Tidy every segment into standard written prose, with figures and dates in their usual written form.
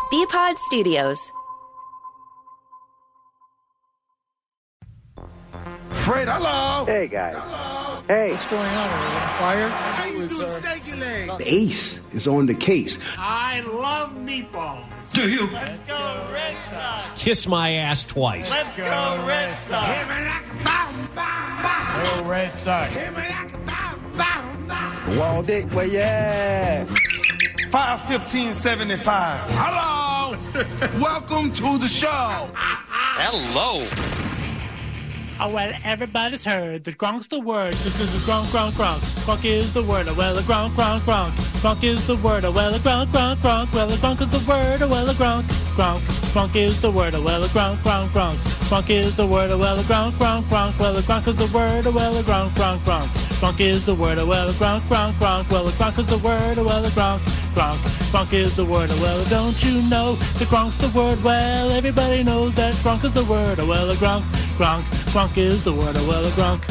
BPod Studios. Fred, hello. Hey, guys. Hello. Hey. What's going on? Are we on fire? How you do, steaky leg? The ace is on the case. I love meatballs. Do you? Let's go Red Sox. Kiss my ass twice. Let's go Red Sox. Hit me like a bomb, bomb, bomb. Go Red Sox. Hit me like a bomb, bomb, bomb. Wall Dick, where you at? 51575. Hello. Welcome to the show. Hello. Oh, well, everybody's heard that Gronk's the word. This is the Gronk, Gronk, Gronk. Gronk is the word. Oh, well, a Gronk, Gronk, Gronk. Gronk is the word. Oh, well, a Gronk, Gronk, Gronk. Well, a Gronk is the word. Oh, well, a Gronk, Gronk. Gronk is the word. Oh, well, a Gronk, Gronk, Gronk. Gronk is the word. Oh, well, a Gronk, Gronk, Gronk. Well, a Gronk is the word. Oh, well, a Gronk, Gronk, Gronk. Gronk is the word. Oh, well, a Gronk, Gronk, Gronk. Well, a Gronk is the word. Oh, well, a Gronk, Gronk. Gronk is the word. Oh, well, don't you know that Gronk's the word? Well, everybody knows that Gronk is the word. Oh, well, a Gronk, Gronk. Gronk is the word. Oh, well, a Gronk.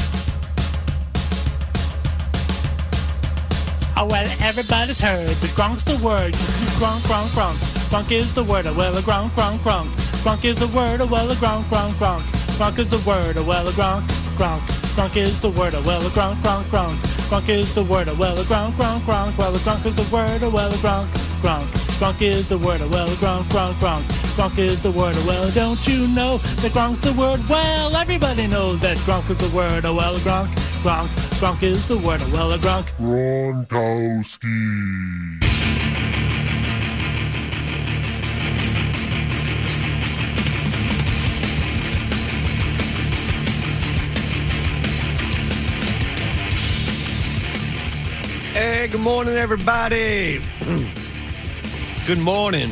Oh, well, everybody's heard that Gronk's the word. Gronk, Gronk, Gronk. Gronk is the word. Oh, well, a Gronk, Gronk, Gronk. Gronk is the word. Oh, well, a Gronk, Gronk, Gronk. Gronk is the word. Oh, well, a Gronk, Gronk. Gronk is the word. Oh, well, a Gronk, Gronk, Gronk. Gronk is the word. Oh, well, a Gronk, Gronk, Gronk. Well, a Gronk is the word. Oh, well, a Gronk, Gronk. Gronk is the word. Oh, well, a Gronk, Gronk, Gronk. Gronk is the word. Oh, well, don't you know that Gronk's the word? Well, everybody knows that Gronk is the word. Oh, well, a Gronk, Gronk. Gronk is the word. Oh, well, a Gronk. Gronkowski. Hey, good morning, everybody. Good morning.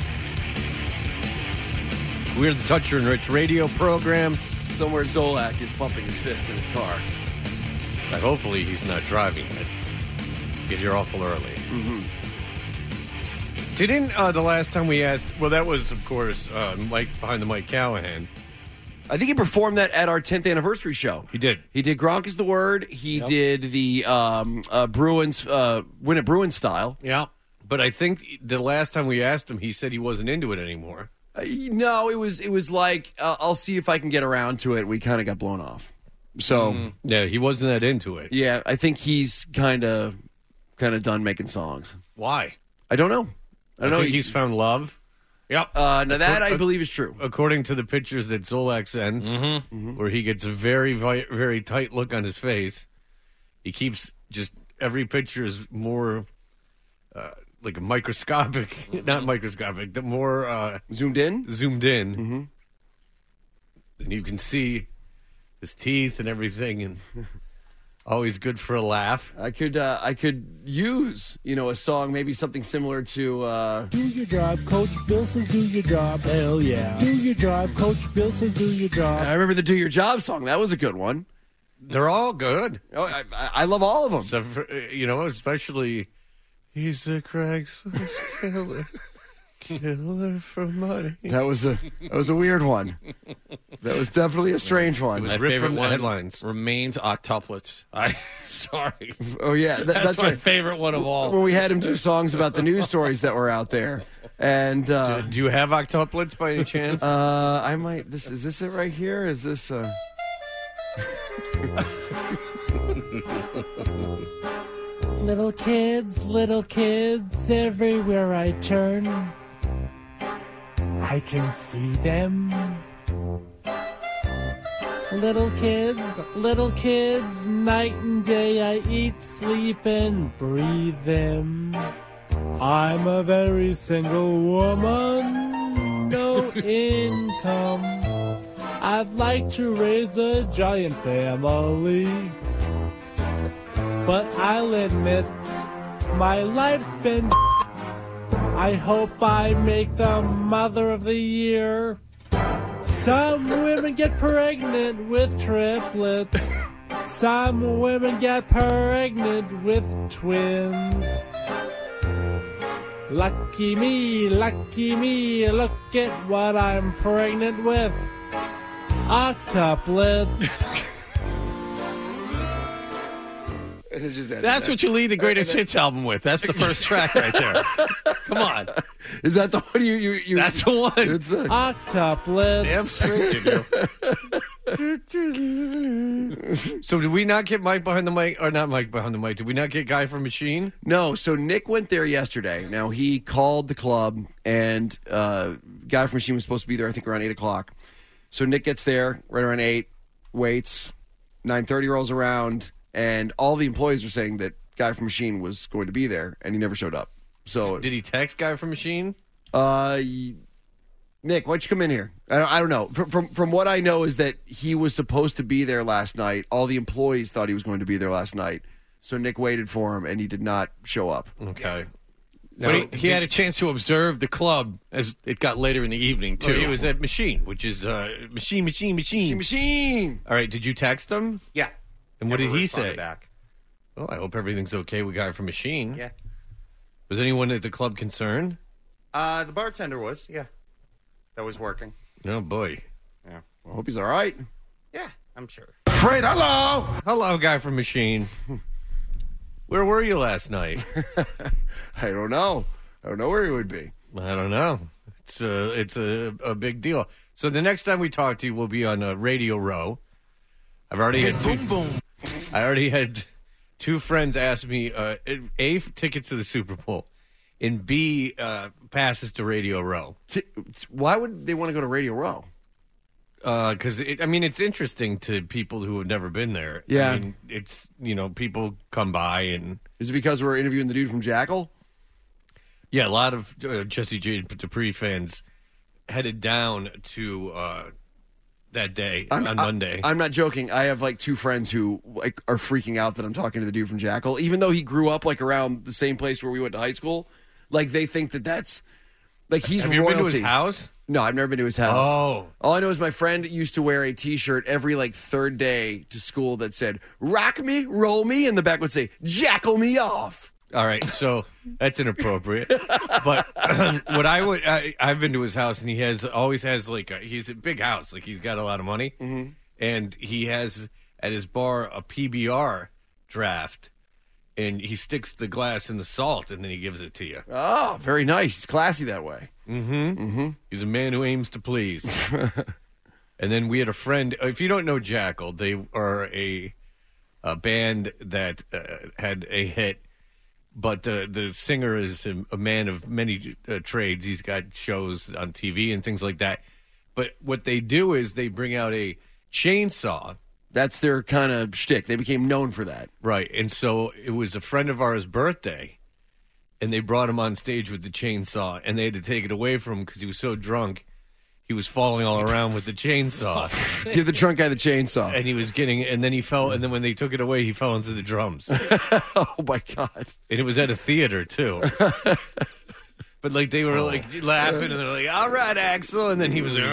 We're the Toucher and Rich radio program. Somewhere Zolak is pumping his fist in his car. But hopefully he's not driving it. Get here awful early. Mm-hmm. Didn't the last time we asked? Well, that was of course Mike behind the Mike Callahan. I think he performed that at our 10th anniversary show. He did. He did Gronk is the word. He did the Bruins, Win It Bruins style. Yeah. But I think the last time we asked him, he said he wasn't into it anymore. No, it was like, I'll see if I can get around to it. We kind of got blown off. So, Yeah, he wasn't that into it. yeah, I think he's kind of done making songs. Why? I don't know. I think he's found love. Yep. Now that I believe is true. According to the pictures that Zolak sends, where he gets a very, very tight look on his face, he keeps just every picture is more like a microscopic, not microscopic, the more Zoomed in? Zoomed in. And you can see his teeth and everything, and always good for a laugh. I could use, a song, maybe something similar to Do your job, Coach Bill says do your job. Hell yeah. Do your job, Coach Bill says do your job. I remember the Do Your Job song. That was a good one. They're all good. Oh, I love all of them. Except for, especially, he's the Craigslist killer. Killer for money. That was a weird one. That was definitely a strange one. My favorite from the headlines remains octuplets. Sorry. Oh yeah, that's my right. favorite one of all. When we had him do songs about the news stories that were out there, and do you have octuplets by any chance? I might. Is this it right here? Is this? Little kids, everywhere I turn, I can see them. Little kids, night and day I eat, sleep, and breathe them. I'm a very single woman, no income. I'd like to raise a giant family, but I'll admit my life's been. I hope I make the mother of the year. Some women get pregnant with triplets. Some women get pregnant with twins. Lucky me, look at what I'm pregnant with. Octuplets. That's what you lead the greatest hits album with. That's the first track right there. Come on. Is that the one you That's the one. It's Octuplets. Damn straight you do. So did we not get Mike behind the mic, or not Mike behind the mic? Did we not get Guy from Machine? No, so Nick went there yesterday. Now, he called the club, and Guy from Machine was supposed to be there, I think, around 8 o'clock. So Nick gets there right around 8, waits, 9:30 rolls around, and all the employees are saying that Guy from Machine was going to be there, and he never showed up. So Did he text Guy from Machine? Nick, why'd you come in here? I don't know. From what I know is that he was supposed to be there last night. All the employees thought he was going to be there last night. So Nick waited for him, and he did not show up. Okay. But he had a chance to observe the club as it got later in the evening, too. So he was at Machine, which is Machine. Machine. All right, did you text him? Yeah. And what Never did he responded say? Back. Well, I hope everything's okay with Guy from Machine. Yeah. Was anyone at the club concerned? The bartender was, yeah. That was working. Oh, boy. Yeah. I hope he's all right. Yeah, I'm sure. Fred, hello. Hello, Guy from Machine. Where were you last night? I don't know. I don't know where he would be. I don't know. It's a big deal. So the next time we talk to you, we'll be on Radio Row. I already had two friends ask me A, tickets to the Super Bowl, and B, passes to Radio Row. Why would they want to go to Radio Row? Because it's interesting to people who have never been there. Yeah. I mean, it's people come by and Is it because we're interviewing the dude from Jackal? yeah, a lot of Jesse J. Dupree fans headed down to that day on Monday. I'm not joking. I have like two friends who are freaking out that I'm talking to the dude from Jackal, even though he grew up like around the same place where we went to high school. Like they think that's like he's Have you royalty. been to his house? No, I've never been to his house. Oh. All I know is my friend used to wear a T-shirt every like third day to school that said "Rock me, roll me," and the back would say "Jackal me off." All right, so that's inappropriate. But I've been to his house, and he always has he's a big house, like he's got a lot of money, and he has at his bar a PBR draft, and he sticks the glass in the salt, and then he gives it to you. Oh, very nice. He's classy that way. He's a man who aims to please. And then we had a friend. If you don't know Jackal, they are a band that had a hit. But the singer is a man of many trades. He's got shows on TV and things like that. But what they do is they bring out a chainsaw. That's their kind of shtick. They became known for that. Right. And so it was a friend of ours' birthday, and they brought him on stage with the chainsaw, and they had to take it away from him because he was so drunk. He was falling all around with the chainsaw. Give the drunk guy the chainsaw. And he was and then he fell, and then when they took it away, he fell into the drums. Oh, my God. And it was at a theater, too. But, they were, laughing, and they're like, all right, Axel. And then he was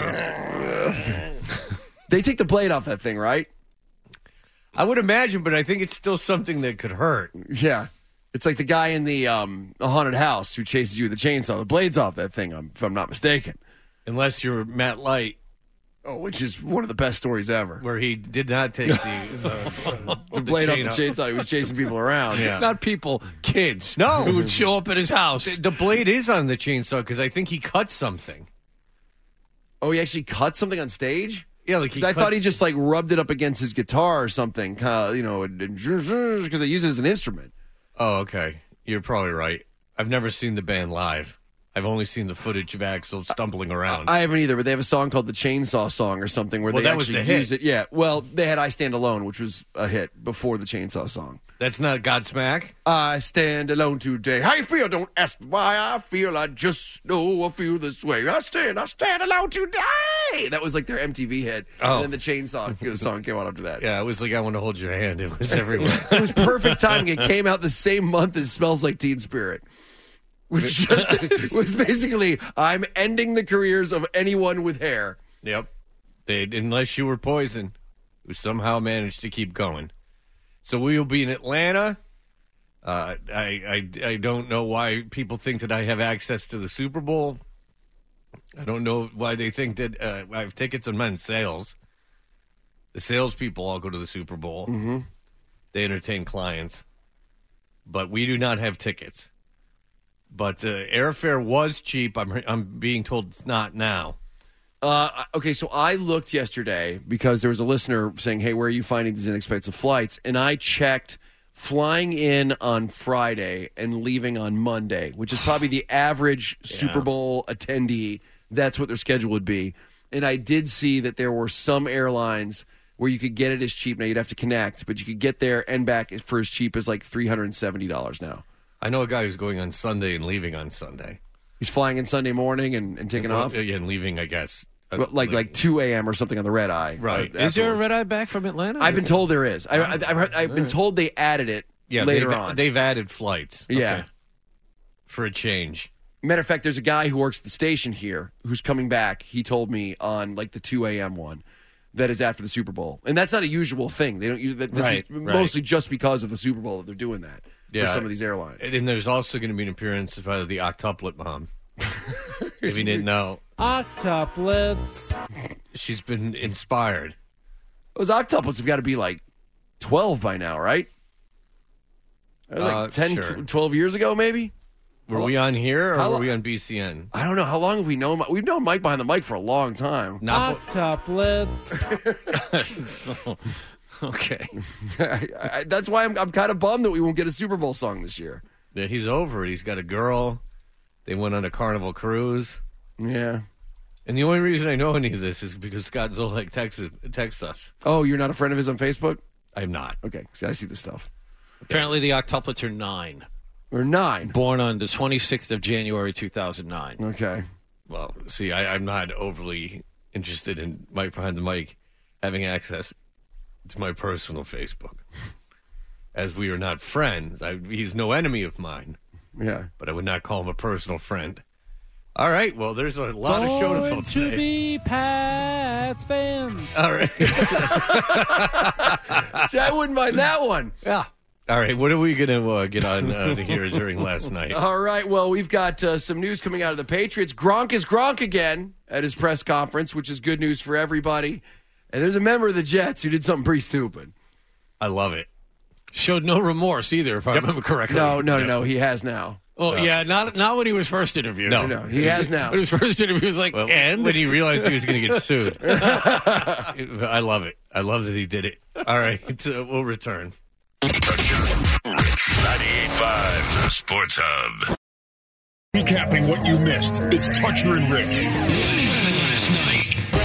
They take the blade off that thing, right? I would imagine, but I think it's still something that could hurt. Yeah. It's like the guy in the haunted house who chases you with the chainsaw. The blade's off that thing, if I'm not mistaken. Unless you're Matt Light. Oh, which is one of the best stories ever. Where he did not take the blade off the chainsaw. He was chasing people around. Yeah. Not people, kids. No. Who would show up at his house. The blade is on the chainsaw because I think he cut something. Oh, he actually cut something on stage? Yeah, because I thought he just rubbed it up against his guitar or something, because they use it as an instrument. Oh, okay. You're probably right. I've never seen the band live. I've only seen the footage of Axel stumbling around. I haven't either, but they have a song called the Chainsaw Song or something where they actually use it. Yeah, well, they had I Stand Alone, which was a hit before the Chainsaw Song. That's not Godsmack? I stand alone today. How you feel? Don't ask why I feel. I just know I feel this way. I stand alone today. That was their MTV hit. Oh. And then the Chainsaw song came out after that. Yeah, it was I Want to Hold Your Hand. It was everywhere. It was perfect timing. It came out the same month as Smells Like Teen Spirit. Which just was basically, I'm ending the careers of anyone with hair. Yep. Unless you were Poison, who somehow managed to keep going. So we will be in Atlanta. I don't know why people think that I have access to the Super Bowl. I don't know why they think that I have tickets on men's sales. The salespeople all go to the Super Bowl. Mm-hmm. They entertain clients. But we do not have tickets. But airfare was cheap. I'm being told it's not now. Okay, so I looked yesterday because there was a listener saying, hey, where are you finding these inexpensive flights? And I checked flying in on Friday and leaving on Monday, which is probably the average Super Bowl attendee. That's what their schedule would be. And I did see that there were some airlines where you could get it as cheap. Now, you'd have to connect, but you could get there and back for as cheap as like $370 now. I know a guy who's going on Sunday and leaving on Sunday. He's flying in Sunday morning and taking off? Yeah, and leaving, I guess. Like 2 a.m. or something on the red eye. Right. Is there a red eye back from Atlanta? I've been told there is. I've been told they added it later on. They've added flights. Yeah. Okay. For a change. Matter of fact, there's a guy who works at the station here who's coming back. He told me on like the 2 a.m. one that is after the Super Bowl. And that's not a usual thing. They don't use that. This is mostly just because of the Super Bowl that they're doing that for some of these airlines. And there's also going to be an appearance by the octuplet mom. If you didn't know. Octuplets. She's been inspired. Those octuplets have got to be like 12 by now, right? Like 10, sure. 12 years ago, maybe? Were we on here or were we on BCN? I don't know. How long have we known? We've known Mike behind the mic for a long time. Octuplets. Okay. That's why I'm kind of bummed that we won't get a Super Bowl song this year. Yeah, he's over it. He's got a girl. They went on a Carnival cruise. Yeah. And the only reason I know any of this is because Scott Zolak texts us. Oh, you're not a friend of his on Facebook? I'm not. Okay. See, I see this stuff. Apparently the octuplets are 9. Or 9. Born on the 26th of January, 2009. Okay. Well, see, I'm not overly interested in Mike Behind the Mic having access to my personal Facebook. As we are not friends. He's no enemy of mine. Yeah. But I would not call him a personal friend. All right, well, there's a lot of show to fill today. To be Pat's band. All right. See, I wouldn't mind that one. Yeah. All right, what are we going to get on to here during last night? All right, well, we've got some news coming out of the Patriots. Gronk is Gronk again at his press conference, which is good news for everybody. And there's a member of the Jets who did something pretty stupid. I love it. Showed no remorse either, if I remember correctly. No, he has now. Oh, yeah, not when he was first interviewed. No, he has now. When he was first interviewed, he was like, and? When he realized he was going to get sued. I love it. I love that he did it. All right, we'll return. 98.5, the Sports Hub. Recapping what you missed. It's Toucher and Rich. Last night.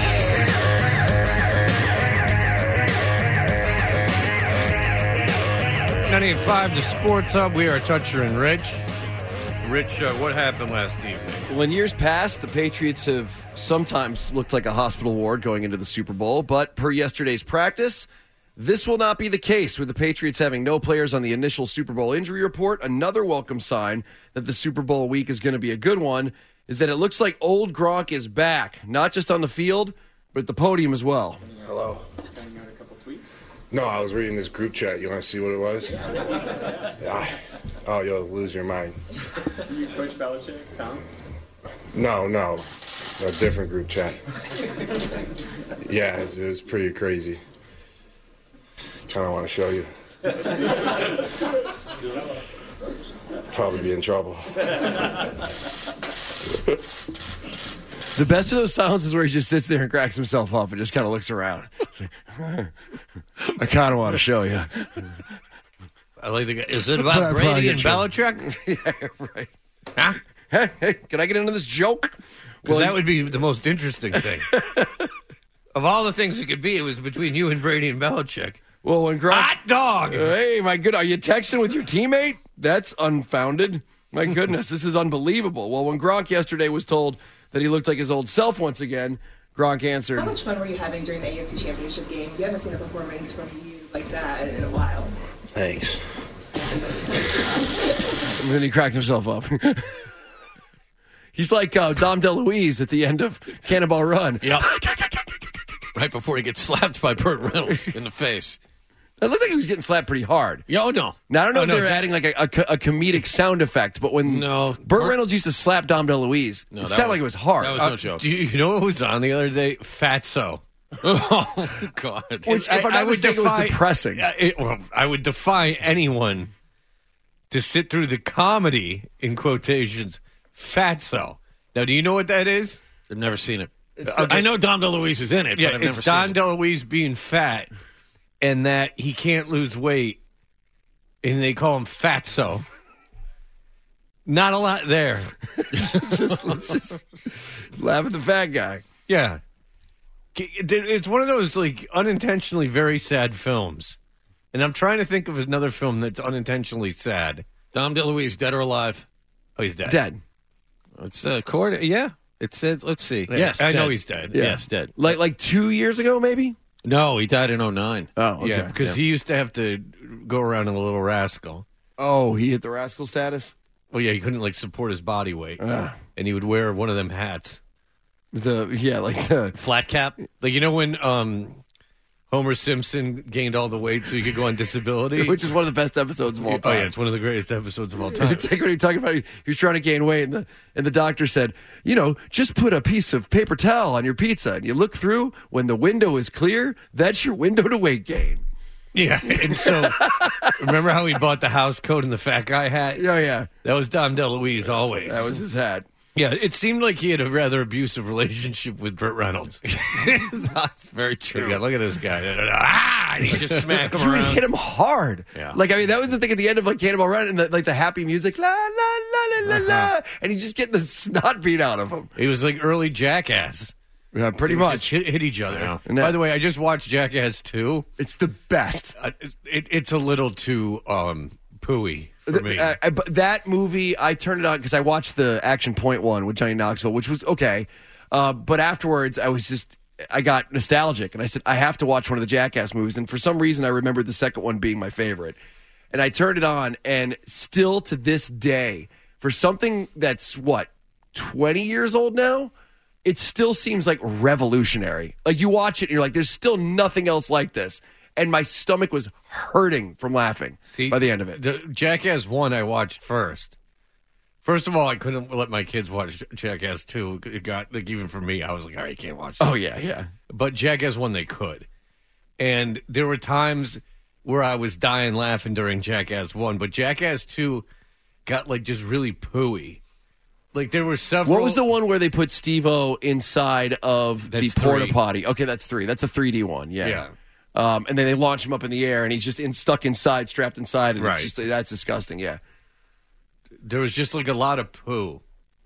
The Sports Hub. We are Toucher and Rich. Rich, what happened last evening? Well, in years past, the Patriots have sometimes looked like a hospital ward going into the Super Bowl, but per yesterday's practice, this will not be the case with the Patriots having no players on the initial Super Bowl injury report. Another welcome sign that the Super Bowl week is going to be a good one is that it looks like old Gronk is back, not just on the field, but at the podium as well. Hello. No, I was reading this group chat. You want to see what it was? Yeah. Oh, you'll lose your mind. You Coach Belichick, Tom? No. A different group chat. Yeah, it was pretty crazy. Kind of want to show you. Probably be in trouble. The best of those silences where he just sits there and cracks himself up and just kind of looks around. I kind of want to show you. I like the guy. Is it about Brady and Belichick? Yeah, right. Huh? Hey, can I get into this joke? Because that would be the most interesting thing. Of all the things it could be, it was between you and Brady and Belichick. Well, when Gronk... Hot dog! Hey, my good, are you texting with your teammate? That's unfounded. My goodness, this is unbelievable. Well, when Gronk yesterday was told that he looked like his old self once again, Gronk answered... How much fun were you having during the AFC Championship game? We haven't seen a performance from you like that in a while. Thanks. And then he cracked himself up. He's like Dom DeLuise at the end of Cannonball Run. Yep. Right before he gets slapped by Burt Reynolds in the face. It looked like he was getting slapped pretty hard. Oh, no. Now, I don't know if they were adding like a comedic sound effect, but when Burt Reynolds used to slap Dom DeLuise, it sounded like it was hard. That was no joke. Do you know what was on the other day? Fatso. Oh, God. Which, if I'm not mistaken, was depressing. I would defy anyone to sit through the comedy, in quotations, Fatso. Now, do you know what that is? I've never seen it. I know Dom DeLuise is in it, but I've never it's seen Dom it. DeLuise being fat and that he can't lose weight, and they call him Fatso. Not a lot there. Let's just laugh at the fat guy. Yeah. It's one of those, like, unintentionally very sad films. And I'm trying to think of another film that's unintentionally sad. Dom DeLuise, dead or alive? Oh, he's dead. Dead. It's yeah. It says, let's see. Yeah, Yes, I know dead. he's dead. Yeah. Yes, dead. Like 2 years ago, maybe? No, he died in 2009. Oh, okay. Yeah, because he used to have to go around in a little rascal. Oh, he hit the rascal status? Well, yeah, he couldn't, like, support his body weight. Ah. And he would wear one of them hats. Like Flat cap? Like, you know when Homer Simpson gained all the weight so he could go on disability? which is one of the best episodes of all time. Oh, yeah, it's one of the greatest episodes of all time. It's like when you're talking about he was trying to gain weight, and the doctor said, just put a piece of paper towel on your pizza, and you look through. When the window is clear, that's your window to weight gain. Yeah, and so remember how he bought the house coat and the fat guy hat? Yeah, yeah. That was Dom DeLuise always. That was his hat. Yeah, it seemed like he had a rather abusive relationship with Burt Reynolds. That's very true. Yeah, look at this guy. And he just smacked him He would around. hit him hard. Yeah. Like, I mean, that was the thing at the end of like Cannonball Run, and the happy music, la la la la la la, and he's just getting the snot beat out of him. He was like early Jackass. Yeah, pretty They would much. just hit each other. Yeah. By the way, I just watched Jackass 2. It's the best. It's a little too pooey for me. But that movie, I turned it on because I watched the Action Point one with Johnny Knoxville, which was okay. But afterwards, I got nostalgic, and I said, I have to watch one of the Jackass movies. And for some reason, I remembered the second one being my favorite. And I turned it on, and still to this day, for something that's, 20 years old now? It still seems like revolutionary. Like, you watch it and you're like, there's still nothing else like this. And my stomach was hurting from laughing by the end of it. The Jackass 1 I watched first. First of all, I couldn't let my kids watch Jackass 2. It got, like, even for me, I was like, all right, you can't watch this. Oh, yeah, yeah. But Jackass 1, they could. And there were times where I was dying laughing during Jackass 1. But Jackass 2 got, like, just really pooey. Like, there were several... What was the one where they put Steve-O inside of the porta potty? Okay, that's 3. That's a 3D one, yeah. And then they launch him up in the air, and he's just stuck inside, strapped inside, and Right. it's just, that's disgusting, yeah. There was just, like, a lot of poo.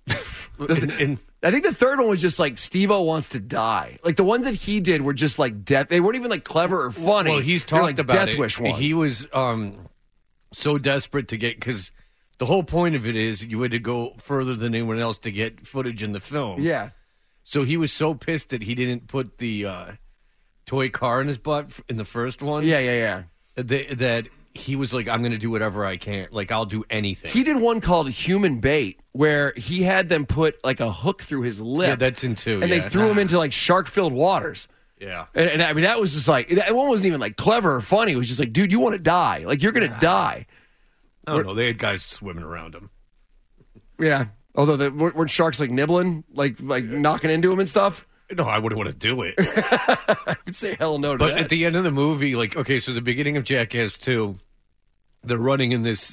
I think the third one was just like Steve-O wants to die. Like, the ones that he did were just like death. They weren't even like clever or funny. Well, he's They were, talked like about death it. wish ones. He was so desperate to get... Because the whole point of it is you had to go further than anyone else to get footage in the film. Yeah. So he was so pissed that he didn't put the toy car in his butt in the first one. Yeah. That he was like, I'm going to do whatever I can. Like, I'll do anything. He did one called Human Bait, where he had them put like a hook through his lip. Yeah, that's in 2. And they threw him into like shark-filled waters. Yeah. And I mean, that was just like, that one wasn't even like clever or funny. It was just like, dude, you want to die. Like, you're going to die. I don't know. They had guys swimming around him. Yeah. Although, weren't sharks like nibbling? Like knocking into him and stuff? No, I wouldn't want to do it. I would say hell no to But that. at the end of the movie, like, okay, so the beginning of Jackass 2, they're running in this,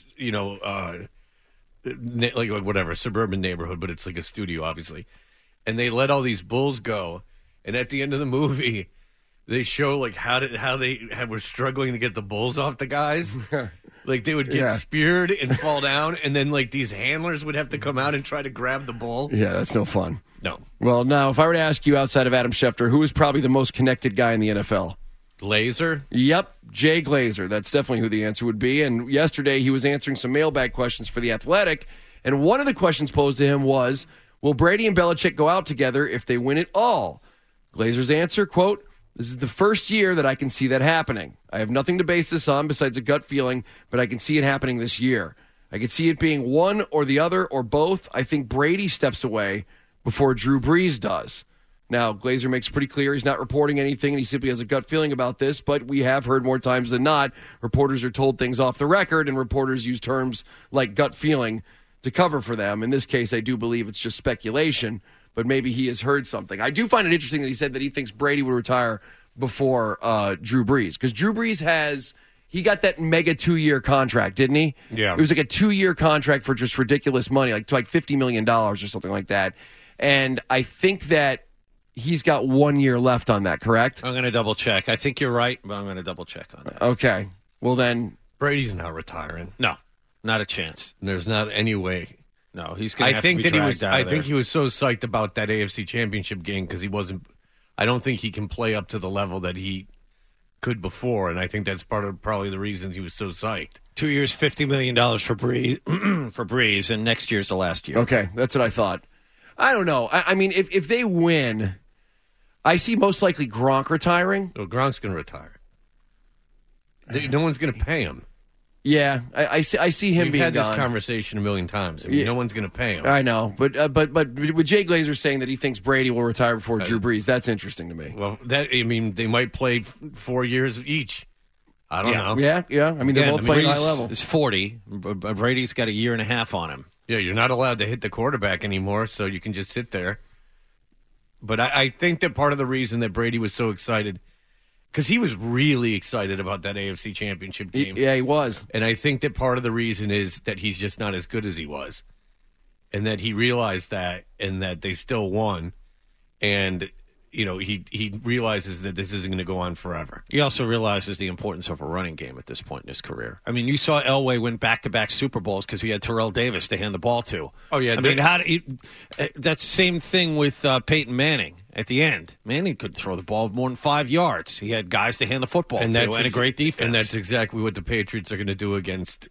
like whatever, suburban neighborhood, but it's like a studio, obviously. And they let all these bulls go. And at the end of the movie, they show like how they were struggling to get the bulls off the guys. Like, they would get speared and fall down, and then like these handlers would have to come out and try to grab the bull. Yeah, that's no fun. No. Well, now, if I were to ask you outside of Adam Schefter, who is probably the most connected guy in the NFL? Glazer? Yep, Jay Glazer. That's definitely who the answer would be. And yesterday, he was answering some mailbag questions for The Athletic, and one of the questions posed to him was, will Brady and Belichick go out together if they win it all? Glazer's answer, quote, this is the first year that I can see that happening. I have nothing to base this on besides a gut feeling, but I can see it happening this year. I can see it being one or the other or both. I think Brady steps away before Drew Brees does. Now, Glazer makes pretty clear he's not reporting anything, and he simply has a gut feeling about this, but we have heard more times than not, reporters are told things off the record, and reporters use terms like gut feeling to cover for them. In this case, I do believe it's just speculation, but maybe he has heard something. I do find it interesting that he said that he thinks Brady would retire before Drew Brees, because Drew Brees has he got that mega 2-year contract, didn't he? Yeah. It was like a 2-year contract for just ridiculous money, like $50 million or something like that. And I think that he's got 1 year left on that, correct? I'm going to double check. I think you're right, but I'm going to double check on that. Okay. Well, then. Brady's not retiring. No, not a chance. There's not any way. No, he's going to have to be dragged out of there. I think he was so psyched about that AFC Championship game because he wasn't. I don't think he can play up to the level that he could before, and I think that's probably the reasons he was so psyched. 2 years, $50 million for Breeze, and next year's the last year. Okay, that's what I thought. I don't know. I mean, if they win, I see most likely Gronk retiring. Well, Gronk's going to retire. No one's going to pay him. Yeah, I see him We've being had gone. this conversation a million times. I mean, no one's going to pay him. I know, but with Jay Glazer saying that he thinks Brady will retire before Drew Brees, that's interesting to me. Well, they might play 4 years each. I don't know. Yeah. I mean, they're both playing high level. He's 40. Brady's got a year and a half on him. Yeah, you're not allowed to hit the quarterback anymore, so you can just sit there. But I think that part of the reason that Brady was so excited, because he was really excited about that AFC Championship game. Yeah, he was. And I think that part of the reason is that he's just not as good as he was. And that he realized that, and that they still won. And, you know, he realizes that this isn't going to go on forever. He also realizes the importance of a running game at this point in his career. I mean, you saw Elway win back-to-back Super Bowls because he had Terrell Davis to hand the ball to. Oh, yeah. I mean, that's the same thing with Peyton Manning at the end. Manning could throw the ball more than 5 yards. He had guys to hand the football to and a great defense. And that's exactly what the Patriots are going to do against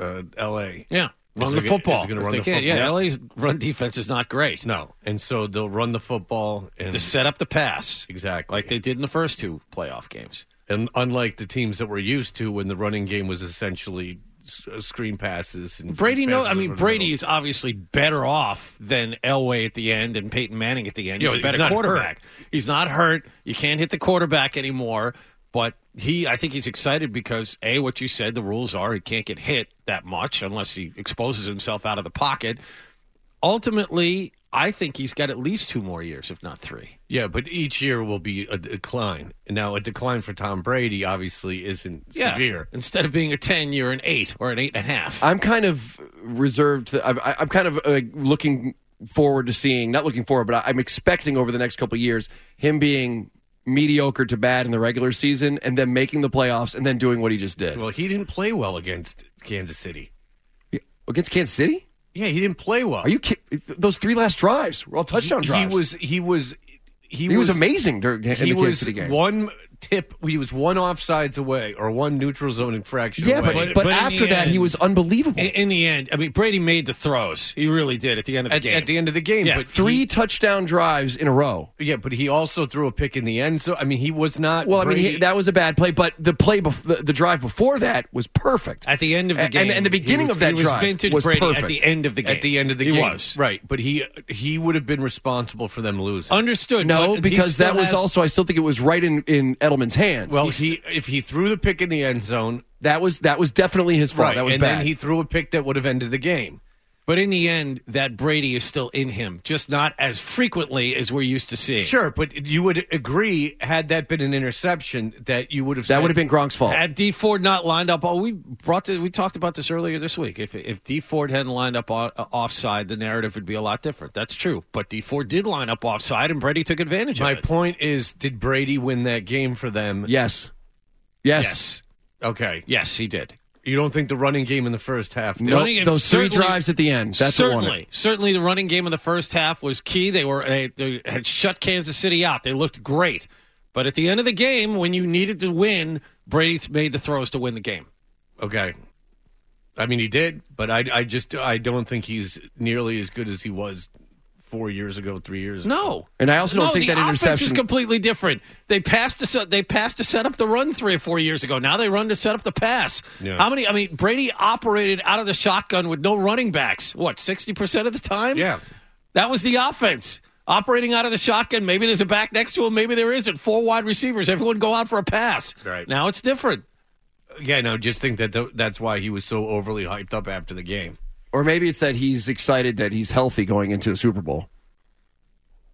L.A. Yeah. Run the football. Yeah, LA's run defense is not great. No. And so they'll run the football and to set up the pass. Exactly. Like they did in the first two playoff games. And unlike the teams that we're used to when the running game was essentially screen passes. And Brady Brady is obviously better off than Elway at the end and Peyton Manning at the end. He's a better quarterback. He's not hurt. You can't hit the quarterback anymore. But I think he's excited because, A, what you said, the rules are he can't get hit that much unless he exposes himself out of the pocket. Ultimately, I think he's got at least 2 more years, if not 3. Yeah, but each year will be a decline. Now, a decline for Tom Brady obviously isn't severe. Instead of being a 10, you're an 8 or an 8.5. I'm kind of reserved. I'm kind of looking forward to seeing, not looking forward, but I'm expecting over the next couple of years him being mediocre to bad in the regular season and then making the playoffs and then doing what he just did. Well, he didn't play well against Kansas City. Against Kansas City? Yeah, he didn't play well. Are you kidding? Those 3 last drives were all touchdown drives. He was amazing during the Kansas City game. He was 1 offsides away or 1 neutral zone infraction away. Yeah, but after that, he was unbelievable. In the end, I mean, Brady made the throws. He really did at the end of the game. At the end of the game. Yeah. But 3 touchdown drives in a row. Yeah, but he also threw a pick in the end. So, I mean, he was not Well, Brady. I mean, that was a bad play, but the play, the drive before that was perfect. At the end of the game. And the beginning of that drive was Brady perfect. At the end of the game. At the end of the game. He was. Right, but he would have been responsible for them losing. Understood. No, because that was also, I still think it was right in Edelman's hands. Well, if he threw the pick in the end zone, that was definitely his fault. Right, that was and bad. then he threw a pick that would have ended the game. But in the end, that Brady is still in him, just not as frequently as we're used to seeing. Sure, but you would agree, had that been an interception, that you would have that would have been Gronk's fault. Had D Ford not lined up, we talked about this earlier this week. If D Ford hadn't lined up offside, the narrative would be a lot different. That's true. But D Ford did line up offside, and Brady took advantage of it. My point is, did Brady win that game for them? Yes. Okay. Yes, he did. You don't think the running game in the first half did? No, those 3 drives at the end. That's certainly the running game in the first half was key. They had shut Kansas City out. They looked great. But at the end of the game, when you needed to win, Brady made the throws to win the game. Okay. I mean, he did, but I don't think he's nearly as good as he was 4 years ago, 3 years ago. No. And I also don't think that interception... The offense is completely different. They passed to set up the run 3 or 4 years ago. Now they run to set up the pass. Yeah. Brady operated out of the shotgun with no running backs. 60% of the time? Yeah. That was the offense. Operating out of the shotgun. Maybe there's a back next to him. Maybe there isn't. 4 wide receivers. Everyone go out for a pass. Right. Now it's different. Yeah, no, just think that's why he was so overly hyped up after the game. Or maybe it's that he's excited that he's healthy going into the Super Bowl.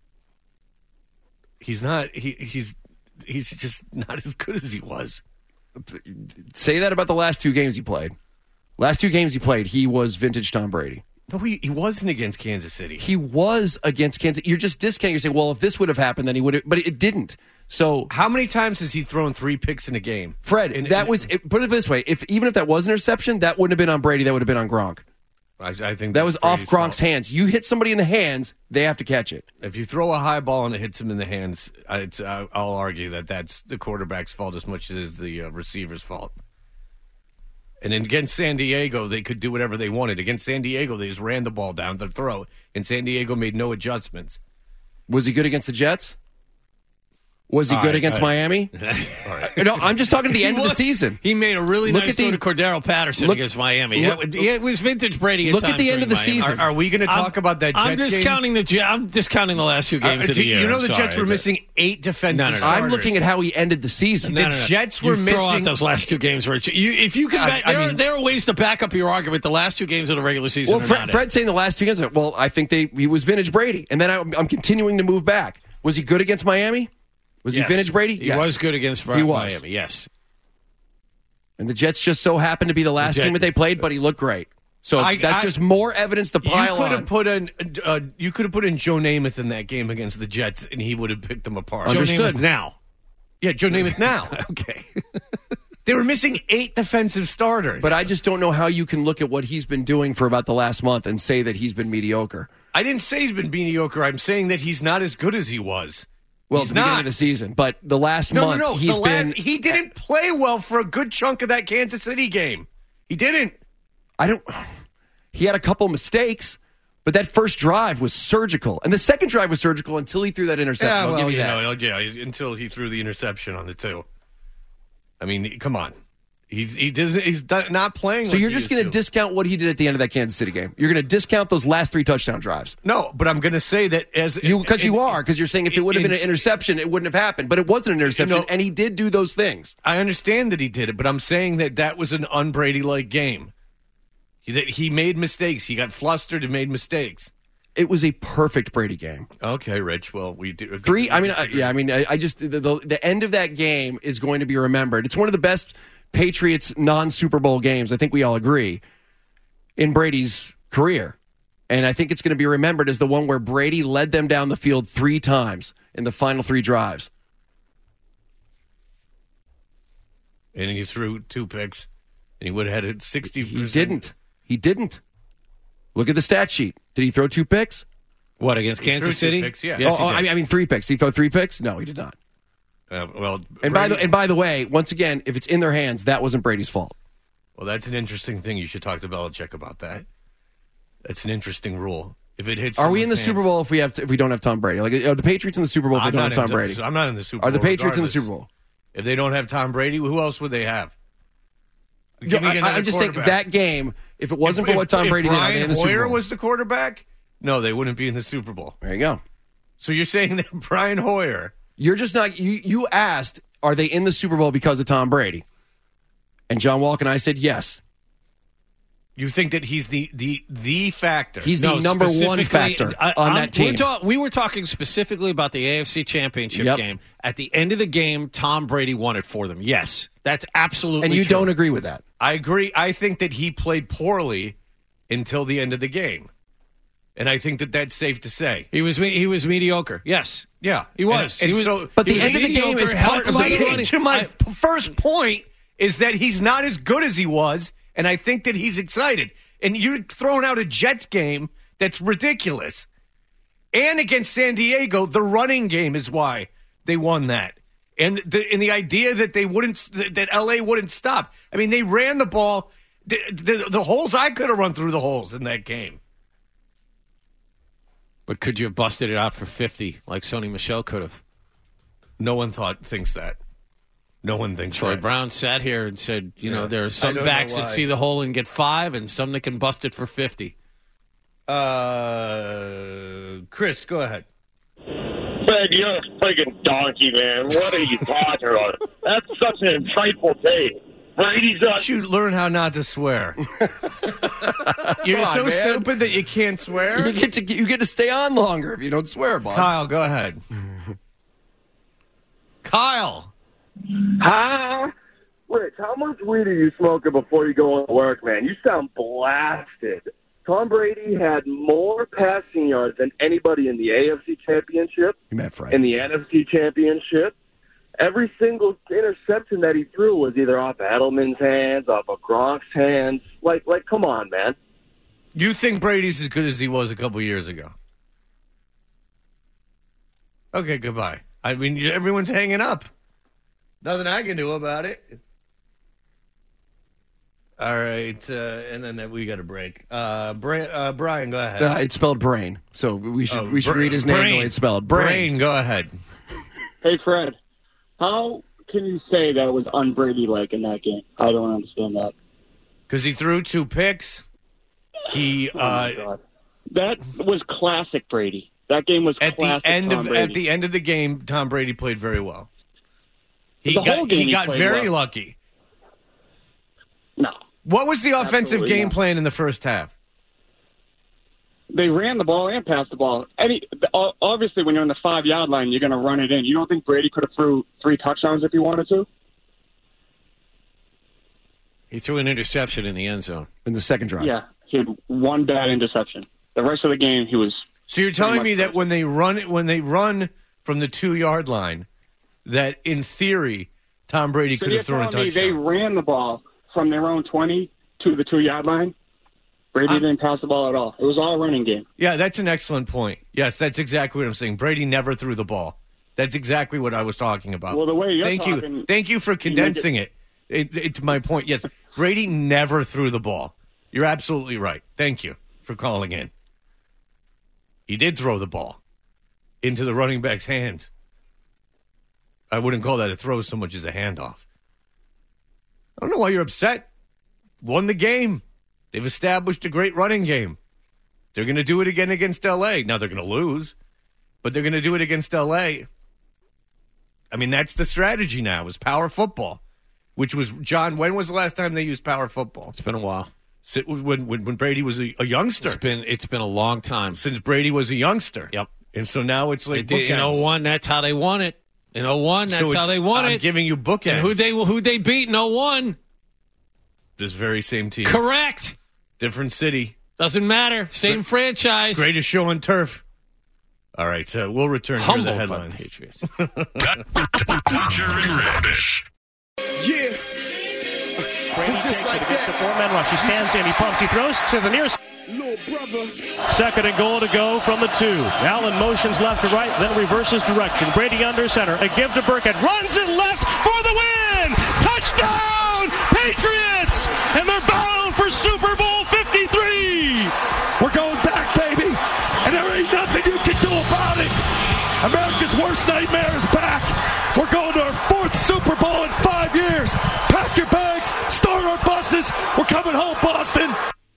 He's not. He's just not as good as he was. say that about the last 2 games he played. Last 2 games he played, he was vintage Tom Brady. No, he wasn't against Kansas City. He was against Kansas. You're just discounting. You're saying, well, if this would have happened, then he would have. But it didn't. So how many times has he thrown 3 picks in a game? Fred, put it this way. Even if that was an interception, that wouldn't have been on Brady. That would have been on Gronk. I think that was off Brady's Gronk's fault. hands. You hit somebody in the hands, they have to catch it. If you throw a high ball and it hits him in the hands, I'll argue that that's the quarterback's fault as much as it is the receiver's fault. And then against San Diego, they could do whatever they wanted. Against San Diego, they just ran the ball down the throat, and San Diego made no adjustments. Was he good against the Jets? Was he good against Miami? No, I'm just talking at the end of the season. He made a really nice throw to Cordero Patterson against Miami. It was vintage Brady. Look at the end of the Miami. season. Are we going to talk about that Jets I'm discounting game? I'm discounting the last 2 games of the year. You know the Jets were missing 8 defensive starters. I'm looking at how he ended the season. The Jets were missing. Throw out those last 2 games, Rich. If you can, there are ways to back up your argument. The last 2 games of the regular season. Well, Fred's saying the last 2 games. Well, I think he was vintage Brady, and then I'm continuing to move back. Was he good against Miami? Was he vintage Brady? He was good against Miami, yes. And the Jets just so happened to be the last team that they played, but he looked great. So that's just more evidence to pile on. You could have put in Joe Namath in that game against the Jets, and he would have picked them apart. Understood. Joe Namath now. Yeah, Joe Namath now. Okay. They were missing 8 defensive starters. But I just don't know how you can look at what he's been doing for about the last month and say that he's been mediocre. I didn't say he's been mediocre. I'm saying that he's not as good as he was. Well, at the beginning of the season, but the last month he's been. He didn't play well for a good chunk of that Kansas City game. He didn't. He had a couple mistakes, but that first drive was surgical, and the second drive was surgical until he threw that interception. I'll give you that. Until he threw the interception on the 2. I mean, come on. He's not playing. So you're just going to discount what he did at the end of that Kansas City game. You're going to discount those last 3 touchdown drives. No, but I'm going to say that because you're saying if it would have been an interception, it wouldn't have happened. But it wasn't an interception, and he did do those things. I understand that he did it, but I'm saying that was an un-Brady-like game. He made mistakes. He got flustered and made mistakes. It was a perfect Brady game. Okay, Rich. Well, we do 3. I just the end of that game is going to be remembered. It's one of the best Patriots non-Super Bowl games, I think we all agree, in Brady's career. And I think it's going to be remembered as the one where Brady led them down the field 3 times in the final 3 drives. And he threw 2 picks, and he would have had it 60%. He didn't. Look at the stat sheet. Did he throw 2 picks? What, against Kansas City? 2 picks, yeah. Yes, I mean 3 picks. Did he throw 3 picks? No, he did not. By the way, once again, if it's in their hands, that wasn't Brady's fault. Well, that's an interesting thing. You should talk to Belichick about that. That's an interesting rule. If it hits, are we in the Super Bowl if we don't have Tom Brady? Like, are the Patriots in the Super Bowl if they don't have Tom Brady? I'm not in the Super Bowl. Are the Patriots in the Super Bowl? If they don't have Tom Brady, who else would they have? I'm just saying that game. If it wasn't for what Tom Brady did, are they in the Super Bowl? Brian Hoyer was the quarterback? No, they wouldn't be in the Super Bowl. There you go. So you're saying that Brian Hoyer? You're just not. You asked, are they in the Super Bowl because of Tom Brady? And John Walk and I said yes. You think that he's the factor? He's the number 1 factor on that team. We were talking specifically about the AFC Championship game. At the end of the game, Tom Brady won it for them. Yes, that's absolutely And you true. don't agree with that? I agree. I think that he played poorly until the end of the game. And I think that that's safe to say. He was mediocre. Yes. Yeah. He was. But the end of the game is part of the to my first point is that he's not as good as he was, and I think that he's excited. And you're throwing out a Jets game that's ridiculous. And against San Diego, the running game is why they won that. And the idea that that LA wouldn't stop. I mean, they ran the ball. The holes, I could have run through the holes in that game. But could you have busted it out for 50 like Sony Michel could have? No one thinks that. No one thinks Troy that. Brown sat here and said, there are some backs that see the hole and get 5 and some that can bust it for 50. Chris, go ahead. Fred, you're a friggin' donkey, man. What are you talking about? That's such an insightful take. Brady's on. You should learn how not to swear. You're so stupid that you can't swear. You get to stay on longer if you don't swear, Bob. Kyle, go ahead. Kyle. Huh? Rich, how much weed are you smoking before you go into work, man? You sound blasted. Tom Brady had more passing yards than anybody in the AFC Championship, in the NFC Championship. Every single interception that he threw was either off of Edelman's hands, off of Gronk's hands. Like, come on, man. You think Brady's as good as he was a couple years ago? Okay, goodbye. I mean, everyone's hanging up. Nothing I can do about it. All right, and then we got a break. Brian, go ahead. It's spelled brain, so we should read his name the way it's spelled. Brain, go ahead. Hey, Fred, how can you say that was un-Brady-like in that game? I don't understand that. Because he threw 2 picks. That was classic Brady. That game was classic Tom Brady. At the end of the game, Tom Brady played very well. He got very lucky. No. What was the offensive game plan in the first half? They ran the ball and passed the ball. Obviously, when you're on the 5-yard line, you're going to run it in. You don't think Brady could have threw 3 touchdowns if he wanted to? He threw an interception in the end zone. In the second drive. Yeah, he had 1 bad interception. The rest of the game, he was... So you're telling me that when they run from the 2-yard line, that in theory, Tom Brady could have thrown a touchdown? They ran the ball from their own 20 to the 2-yard line. Brady didn't pass the ball at all. It was all a running game. Yeah, that's an excellent point. Yes, that's exactly what I'm saying. Brady never threw the ball. That's exactly what I was talking about. Well, the way you're talking... Thank you for condensing it. It's my point. Yes, Brady never threw the ball. You're absolutely right. Thank you for calling in. He did throw the ball into the running back's hands. I wouldn't call that a throw so much as a handoff. I don't know why you're upset. Won the game. They've established a great running game. They're going to do it again against L.A. Now, they're going to lose, but they're going to do it against L.A. I mean, that's the strategy now, is power football, which was, John, when was the last time they used power football? It's been a while. When Brady was a youngster. It's been a long time. Since Brady was a youngster. Yep. And so now it's like bookends. In 01, that's how they won it. In 01, that's how they won it. I'm giving you bookends. And who they beat in 01? This very same team. Correct. Different city. Doesn't matter. Same franchise. Greatest show on turf. All right, we'll return to the headlines. By the Patriots. Roger and Rich. Yeah. Brady just like it against that. the 4-man rush. He stands in. He pumps. He throws to the nearest. Little brother. 2nd and goal to go from the 2. Allen motions left to right, then reverses direction. Brady under center. A give to Burkhead. Runs it left for the win. Touchdown, Patriots! And they're bound for Super Bowl 53. We're going back, baby. And there ain't nothing you can do about it. America's worst nightmare is back. We're going to our 4th Super Bowl in 5 years. Pack your bags, start our buses. We're coming home, Boston.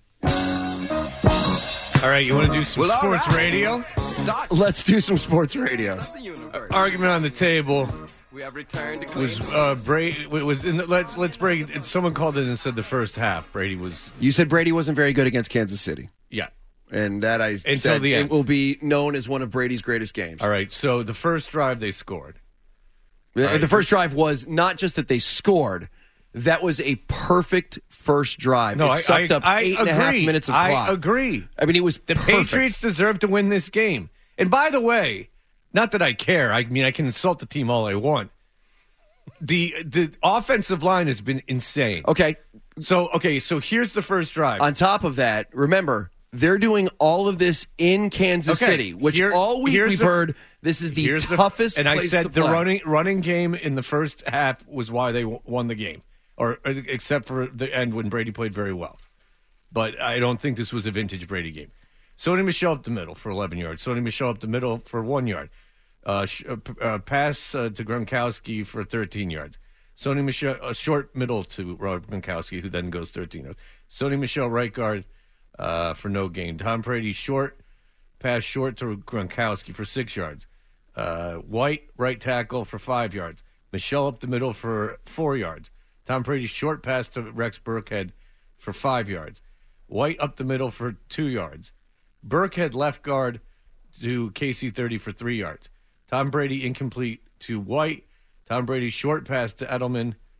All right, you want to do some sports radio? Let's do some sports radio. Argument on the table was Brady was in the, let's break it. Someone called in and said the first half Brady was. You said Brady wasn't very good against Kansas City. Yeah. And that said the end. It will be known as one of Brady's greatest games. All right, so the first drive they scored. The first drive was not just that they scored. That was a perfect first drive. No, it sucked up 8.5 minutes of clock. I agree. I mean, it was the perfect. Patriots deserve to win this game. And by the way, not that I care. I mean, I can insult the team all I want. The offensive line has been insane. Okay. So here's the first drive. On top of that, remember, they're doing all of this in Kansas City, which all week we've heard this is the toughest place to play. And I said the running game in the first half was why they won the game. Or except for the end when Brady played very well. But I don't think this was a vintage Brady game. Sony Michel up the middle for 11 yards. Sony Michel up the middle for 1 yard. Pass to Gronkowski for 13 yards. Sony Michel, a short middle to Rob Gronkowski, who then goes 13 yards. Sony Michel, right guard for no gain. Tom Brady, pass short to Gronkowski for 6 yards. White, right tackle for 5 yards. Michel up the middle for 4 yards. Tom Brady, short pass to Rex Burkhead for 5 yards. White up the middle for 2 yards. Burkhead left guard to KC30 for 3 yards. Tom Brady incomplete to White. Tom Brady short pass to Edelman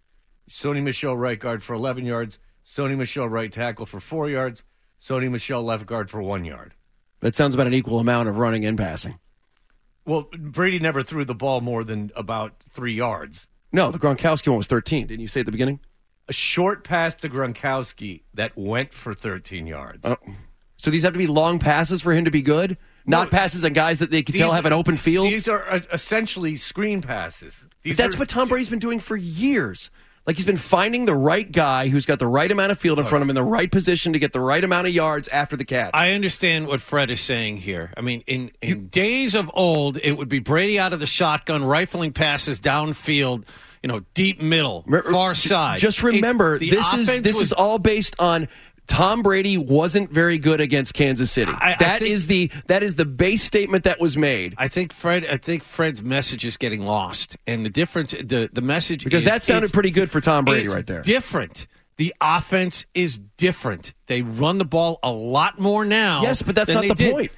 Sony Michel right guard for 11 yards, Sony Michel right tackle for 4 yards, Sony Michel left guard for 1 yard. That sounds about an equal amount of running and passing. Well, Brady never threw the ball more than about 3 yards. No, the Gronkowski one was 13. Didn't you say at the beginning? A short pass to Gronkowski that went for 13 yards. So these have to be long passes for him to be good? Not passes on guys that they can tell have an open field? These are essentially screen passes. But that's what Tom Brady's been doing for years. Like, he's been finding the right guy who's got the right amount of field in front of him in the right position to get the right amount of yards after the catch. I understand what Fred is saying here. I mean, in days of old, it would be Brady out of the shotgun, rifling passes downfield, deep middle, far side. Just remember, this is all based on Tom Brady wasn't very good against Kansas City. That is the base statement that was made. I think Fred's message is getting lost, and the difference, the message because that sounded pretty good for Tom Brady right there. Different. The offense is different. They run the ball a lot more now. Yes, but that's not the point.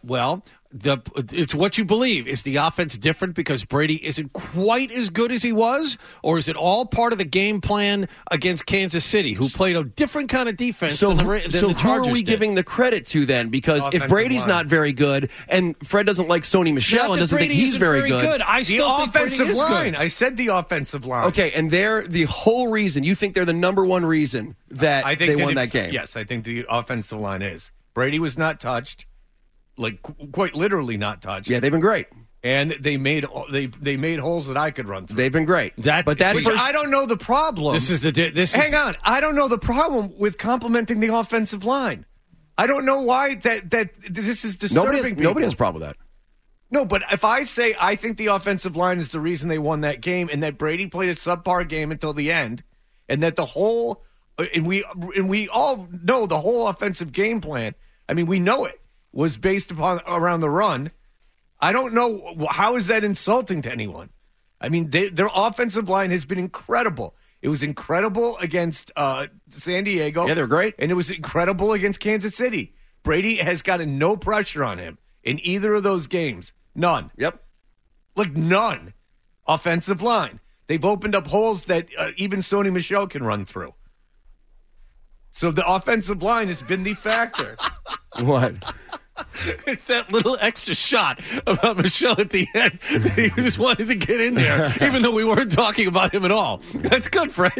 It's what you believe. Is the offense different because Brady isn't quite as good as he was? Or is it all part of the game plan against Kansas City, who played a different kind of defense than the Chargers who are we did? giving the credit to then? Because if Brady's not very good and Fred doesn't like Sony Michel and doesn't think he's very good. I still think Brady is good. I said the offensive line. Okay, and they're the whole reason. You think they're the number one reason that they won that game? Yes, I think the offensive line is. Brady was not touched. Like quite literally not touched. Yeah, they've been great, and they made holes that I could run through. They've been great. I don't know the problem. Hang on, I don't know the problem with complimenting the offensive line. I don't know why that this is disturbing. Nobody has a problem with that. No, but if I say I think the offensive line is the reason they won that game, and that Brady played a subpar game until the end, and that the whole and we all know the whole offensive game plan. I mean, we know it was based around the run. I don't know how is that insulting to anyone. I mean, their offensive line has been incredible. It was incredible against San Diego. Yeah, they're great. And it was incredible against Kansas City. Brady has gotten no pressure on him in either of those games. None. Yep. Like none. Offensive line. They've opened up holes that even Sony Michel can run through. So the offensive line has been the factor. What? It's that little extra shot about Michel at the end. He just wanted to get in there, even though we weren't talking about him at all. That's good, Fred.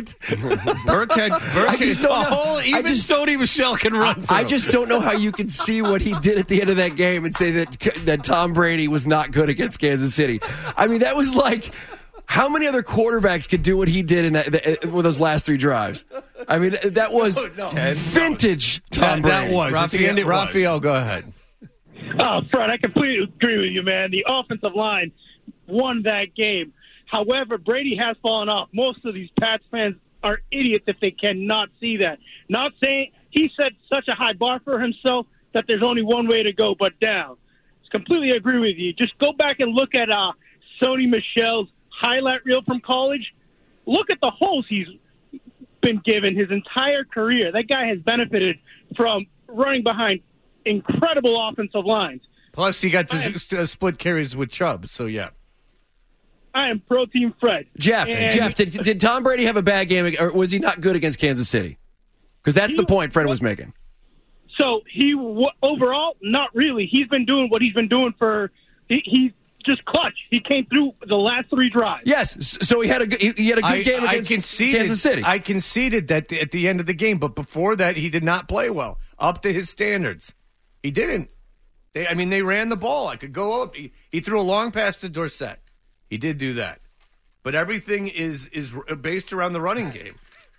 Sony Michel can run through. I just don't know how you can see what he did at the end of that game and say that Tom Brady was not good against Kansas City. I mean, that was like, how many other quarterbacks could do what he did in with those last 3 drives? I mean, that was vintage Tom Brady. That was. Raphael, go ahead. Oh, Fred, I completely agree with you, man. The offensive line won that game. However, Brady has fallen off. Most of these Pats fans are idiots if they cannot see that. Not saying he set such a high bar for himself that there's only one way to go but down. Completely agree with you. Just go back and look at Sony Michel's highlight reel from college. Look at the holes he's been given his entire career. That guy has benefited from running behind incredible offensive lines. Plus, he got to split carries with Chubb, so yeah. I am pro team Fred. Jeff, did Tom Brady have a bad game, or was he not good against Kansas City? Because that's the point Fred was making. So overall, not really. He's been doing what he's been doing he's just clutch. He came through the last 3 drives. Yes, so he had a good game against Kansas City. I conceded that at the end of the game, but before that, he did not play well, up to his standards. He didn't. They ran the ball. I could go up. He threw a long pass to Dorsett. He did do that. But everything is based around the running game.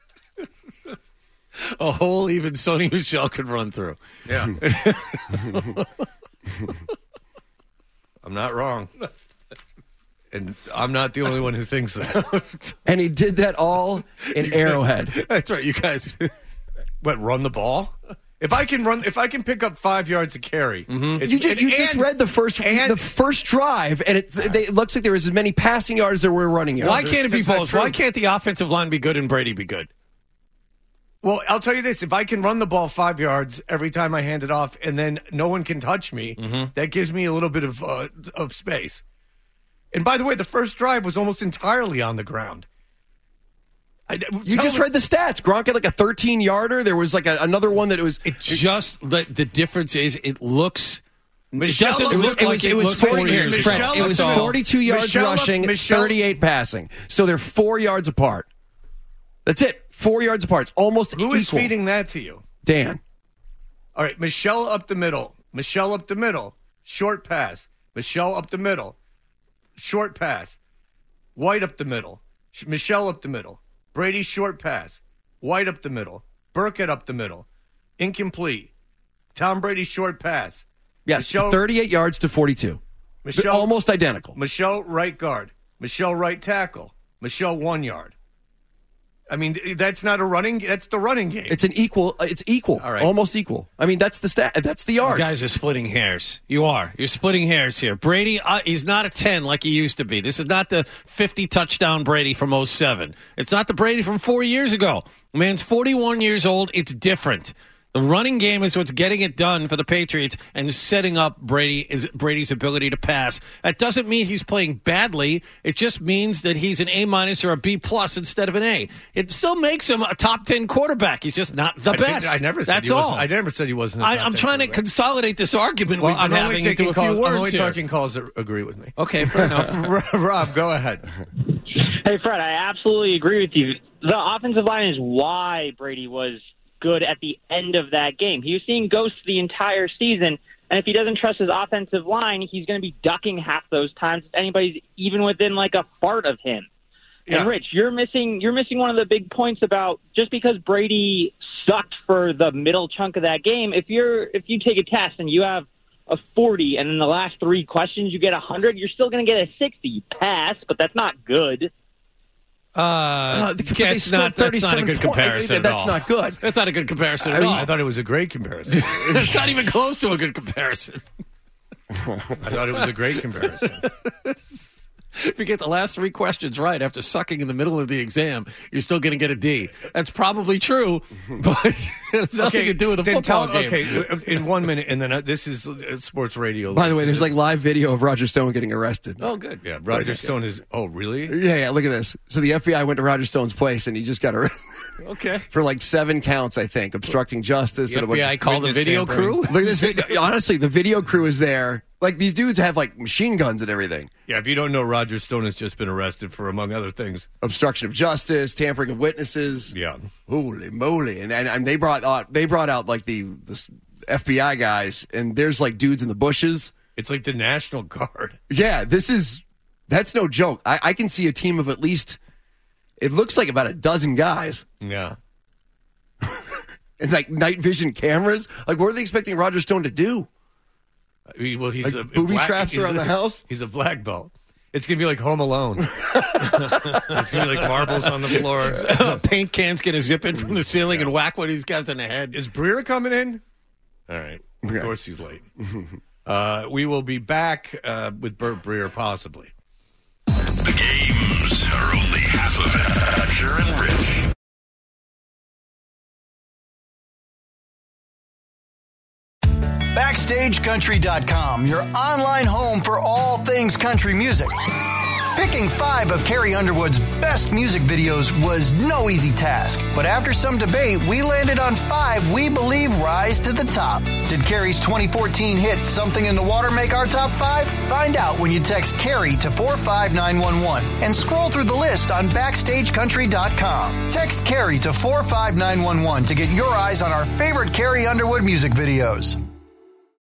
A hole even Sony Michel could run through. Yeah. I'm not wrong. And I'm not the only one who thinks that. And he did that all in Arrowhead. That's right, you guys. What, run the ball? If I can pick up 5 yards of carry. Mm-hmm. You just read the first drive, and it looks like there was as many passing yards as there were running yards. Why can't it be both? Why can't the offensive line be good and Brady be good? Well, I'll tell you this. If I can run the ball 5 yards every time I hand it off and then no one can touch me, that gives me a little bit of space. And by the way, the first drive was almost entirely on the ground. You just read the stats. Gronk had like a 13-yarder. There was like another one that it was. The difference is it looks. It was 40 years. It was 42 yards rushing, 38 passing. So they're 4 yards apart. That's it. 4 yards apart. It's almost equal. Who is feeding that to you? Dan. All right, Michelle up the middle. Michelle up the middle. Short pass. Michelle up the middle. Short pass. White up the middle. Michelle up the middle. Brady short pass. White up the middle. Burkett up the middle. Incomplete. Tom Brady short pass. Yes, Michelle, 38 yards to 42. Michelle, almost identical. Michelle right guard. Michelle right tackle. Michelle 1 yard. I mean, that's not a running. That's the running game. It's equal. All right. Almost equal. I mean, that's the stat. That's the yards. You guys are splitting hairs. You're splitting hairs here. Brady, he's not a 10 like he used to be. This is not the 50 touchdown Brady from 2007. It's not the Brady from 4 years ago. Man's 41 years old. It's different. The running game is what's getting it done for the Patriots and setting up Brady's ability to pass. That doesn't mean he's playing badly. It just means that he's an A- or a B+ instead of an A. It still makes him a top 10 quarterback. He's just not the best. I never said That's he all. Wasn't, I never said he wasn't. I'm trying to consolidate this argument we've been having into a few words I'm only here. taking calls that agree with me. Okay, fair enough. Rob, go ahead. Hey, Fred, I absolutely agree with you. The offensive line is why Brady was good at the end of that game. He was seeing ghosts the entire season, and if he doesn't trust his offensive line, he's going to be ducking half those times if anybody's even within like a fart of him. Yeah. And Rich, you're missing one of the big points about just because Brady sucked for the middle chunk of that game. If you take a test and you have a 40 and in the last 3 questions you get 100, you're still going to get a 60. You pass, but that's not good. That's not a good comparison at all. That's not good. That's not a good comparison at all. I thought it was a great comparison. It's not even close to a good comparison. I thought it was a great comparison. If you get the last 3 questions right after sucking in the middle of the exam, you're still going to get a D. That's probably true, but it has nothing to do with a football game. Okay, in 1 minute, and then this is sports radio. By the way, there's like live video of Roger Stone getting arrested. Oh, good. Yeah, Roger Stone is. Oh, really? Yeah. Look at this. So the FBI went to Roger Stone's place, and he just got arrested. Okay. For like 7 counts, I think, obstructing justice. The FBI called the video crew. Look at this video. Honestly, the video crew is there. Like, these dudes have, like, machine guns and everything. Yeah, if you don't know, Roger Stone has just been arrested for, among other things, obstruction of justice, tampering of witnesses. Yeah. Holy moly. And they brought out, like, the FBI guys, and there's, like, dudes in the bushes. It's like the National Guard. Yeah, that's no joke. I can see a team of at least, it looks like about a dozen guys. Yeah. And, like, night vision cameras. Like, what are they expecting Roger Stone to do? Well, he's like booby traps around the house. He's a black belt. It's gonna be like Home Alone. It's gonna be like marbles on the floor. Paint cans gonna zip in from the ceiling and whack one of these guys in the head. Is Breer coming in? All right. Of course he's late. We will be back with Burt Breer, possibly. The games are only half of it. Dutcher and Rich. BackstageCountry.com, your online home for all things country music. Picking 5 of Carrie Underwood's best music videos was no easy task, but after some debate, we landed on 5 we believe rise to the top. Did Carrie's 2014 hit Something in the Water make our top 5? Find out when you text Carrie to 45911 and scroll through the list on BackstageCountry.com. Text Carrie to 45911 to get your eyes on our favorite Carrie Underwood music videos.